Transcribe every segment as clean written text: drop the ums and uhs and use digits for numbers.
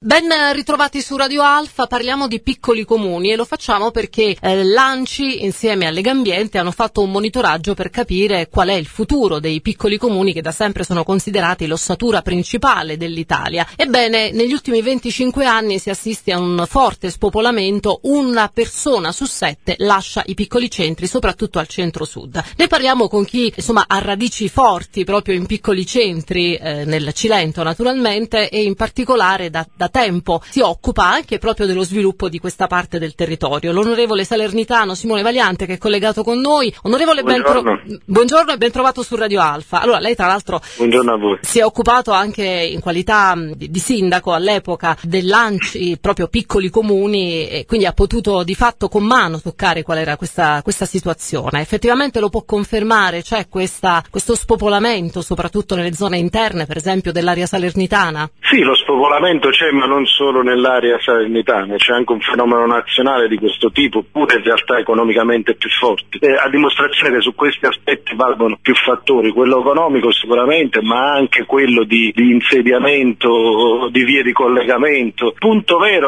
Ben ritrovati su Radio Alfa, parliamo di piccoli comuni e lo facciamo perché l'ANCI insieme a Legambiente hanno fatto un monitoraggio per capire qual è il futuro dei piccoli comuni che da sempre sono considerati l'ossatura principale dell'Italia. Ebbene, negli ultimi 25 anni si assiste a un forte spopolamento, una persona su 7 lascia i piccoli centri, soprattutto al centro-sud. Ne parliamo con chi ha radici forti proprio in piccoli centri, nel Cilento naturalmente, e in particolare da tempo si occupa anche proprio dello sviluppo di questa parte del territorio. L'onorevole salernitano Simone Valiante, che è collegato con noi. Onorevole, buongiorno e ben trovato su Radio Alfa. Allora, lei tra l'altro buongiorno a voi. Si è occupato anche in qualità di sindaco all'epoca dell'ANCI, proprio piccoli comuni, e quindi ha potuto di fatto con mano toccare qual era questa situazione. Effettivamente lo può confermare? C'è questo spopolamento, soprattutto nelle zone interne, per esempio, dell'area salernitana? Sì, lo spopolamento c'è, ma non solo nell'area salernitana, c'è anche un fenomeno nazionale di questo tipo, pure in realtà economicamente più forti. A dimostrazione che su questi aspetti valgono più fattori, quello economico sicuramente, ma anche quello di insediamento, di vie di collegamento. Punto vero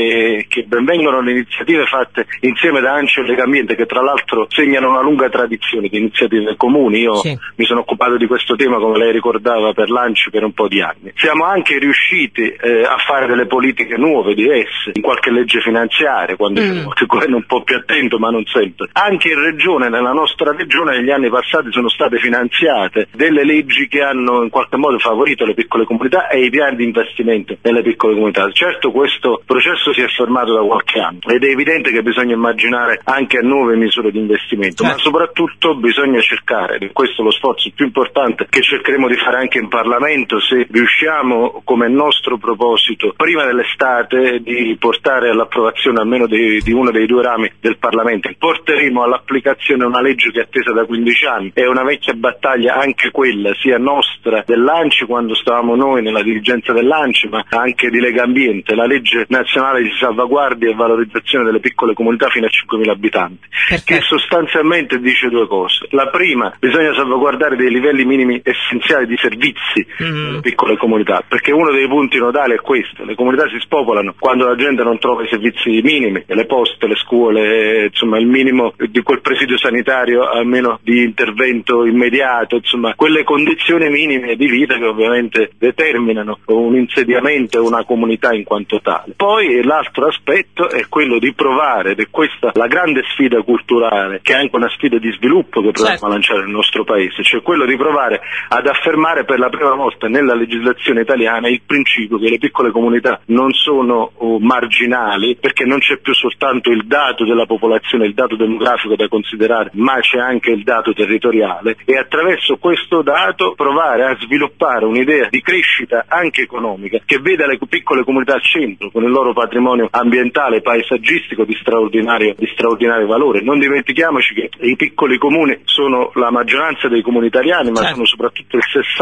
è che benvengono le iniziative fatte insieme da ANCI e Legambiente, che tra l'altro segnano una lunga tradizione di iniziative comuni. Io mi sono occupato di questo tema, come lei ricordava, per l'ANCI per un po' di anni. Siamo anche riusciti a fare delle politiche nuove, diverse, in qualche legge finanziaria, quando c'è qualche governo un po' più attento, ma non sempre. Anche in regione, nella nostra regione, negli anni passati sono state finanziate delle leggi che hanno in qualche modo favorito le piccole comunità e i piani di investimento nelle piccole comunità. Certo, questo processo si è fermato da qualche anno ed è evidente che bisogna immaginare anche nuove misure di investimento, ma soprattutto bisogna cercare, ed è questo lo sforzo più importante che cercheremo di fare anche in Parlamento, se riusciamo, come nostro proposito, prima dell'estate, di portare all'approvazione almeno di uno dei due rami del Parlamento. Porteremo all'applicazione una legge che è attesa da 15 anni, è una vecchia battaglia anche quella, sia nostra, dell'ANCI quando stavamo noi nella dirigenza dell'ANCI, ma anche di Legambiente, la legge nazionale di salvaguardia e valorizzazione delle piccole comunità fino a 5.000 abitanti, che sostanzialmente dice due cose. La prima, bisogna salvaguardare dei livelli minimi essenziali di servizi nelle piccole comunità, perché uno dei punti nodali è questo: le comunità si spopolano quando la gente non trova i servizi minimi, le poste, le scuole, il minimo di quel presidio sanitario, almeno di intervento immediato, quelle condizioni minime di vita che ovviamente determinano un insediamento e una comunità in quanto tale. Poi l'altro aspetto è quello di provare, ed è questa la grande sfida culturale, che è anche una sfida di sviluppo che proviamo a lanciare nel nostro paese, cioè quello di provare ad affermare per la prima volta nella legislazione italiana il principio che le piccole comunità non sono marginali, perché non c'è più soltanto il dato della popolazione, il dato demografico da considerare, ma c'è anche il dato territoriale, e attraverso questo dato provare a sviluppare un'idea di crescita anche economica che veda le piccole comunità al centro, con il loro patrimonio ambientale, paesaggistico di straordinario valore. Non dimentichiamoci che i piccoli comuni sono la maggioranza dei comuni italiani, ma sono soprattutto il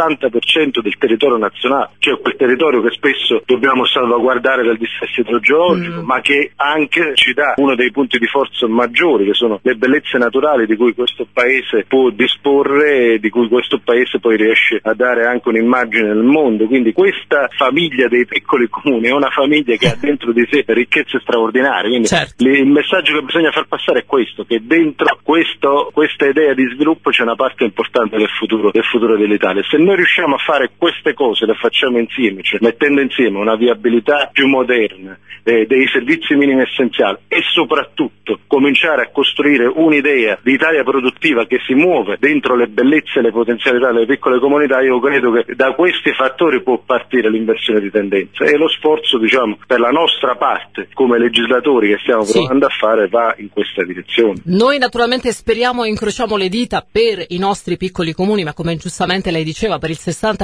60% del territorio nazionale, cioè quel territorio che spesso dobbiamo salvaguardare dal dissesto idrogeologico, ma che anche ci dà uno dei punti di forza maggiori, che sono le bellezze naturali di cui questo paese può disporre e di cui questo paese poi riesce a dare anche un'immagine nel mondo. Quindi questa famiglia dei piccoli comuni è una famiglia che ha dentro di sé ricchezze straordinarie. Quindi il messaggio che bisogna far passare è questo, che dentro questa idea di sviluppo c'è una parte importante del futuro dell'Italia. Se noi riusciamo a fare queste cose, le facciamo insieme, cioè mettendo insieme una viabilità più moderna, dei servizi minimi essenziali, e soprattutto cominciare a costruire un'idea di Italia produttiva che si muove dentro le bellezze e le potenzialità delle piccole comunità, io credo che da questi fattori può partire l'inversione di tendenza, e lo sforzo per la nostra parte come legislatori che stiamo provando a fare va in questa direzione. Noi naturalmente speriamo e incrociamo le dita per i nostri piccoli comuni, ma come giustamente lei diceva, per il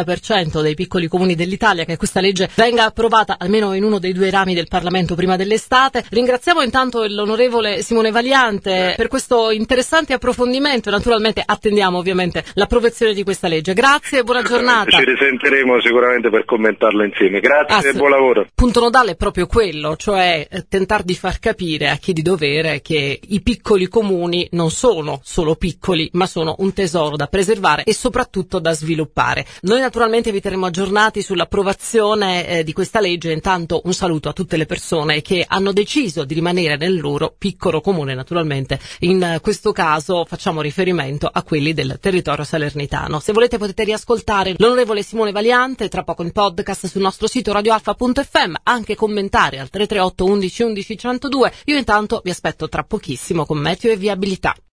60% dei piccoli comuni dell'Italia, che questa legge venga approvata almeno in uno dei due rami del Parlamento prima dell'estate. Ringraziamo intanto l'onorevole Simone Valiante per questo interessante approfondimento. Naturalmente attendiamo ovviamente l'approvazione di questa legge. Grazie e buona giornata. Ci risentiremo sicuramente per commentarla insieme. Grazie e buon lavoro. Punto nodale è proprio quello, cioè tentare di far capire a chi di dovere che i piccoli comuni non sono solo piccoli, ma sono un tesoro da preservare e soprattutto da sviluppare. Noi naturalmente vi terremo aggiornati sull'approvazione di questa questa legge. Intanto un saluto a tutte le persone che hanno deciso di rimanere nel loro piccolo comune, naturalmente in questo caso facciamo riferimento a quelli del territorio salernitano. Se volete potete riascoltare l'onorevole Simone Valiante tra poco in podcast sul nostro sito radioalfa.fm, anche commentare al 338 11 11 102. Io intanto vi aspetto tra pochissimo con Meteo e Viabilità.